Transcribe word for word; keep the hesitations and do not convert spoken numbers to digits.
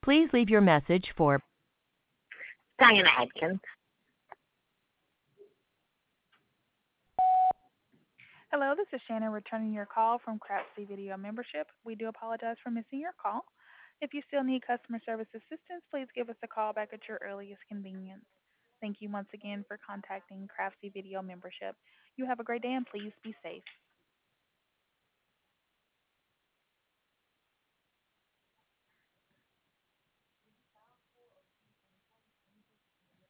Please leave your message for Diana Adkins. Hello, this is Shannon returning your call from Crapsy Video Membership. We do apologize for missing your call. If you still need customer service assistance, please give us a call back at your earliest convenience. Thank you once again for contacting Craftsy Video Membership. You have a great day and please be safe.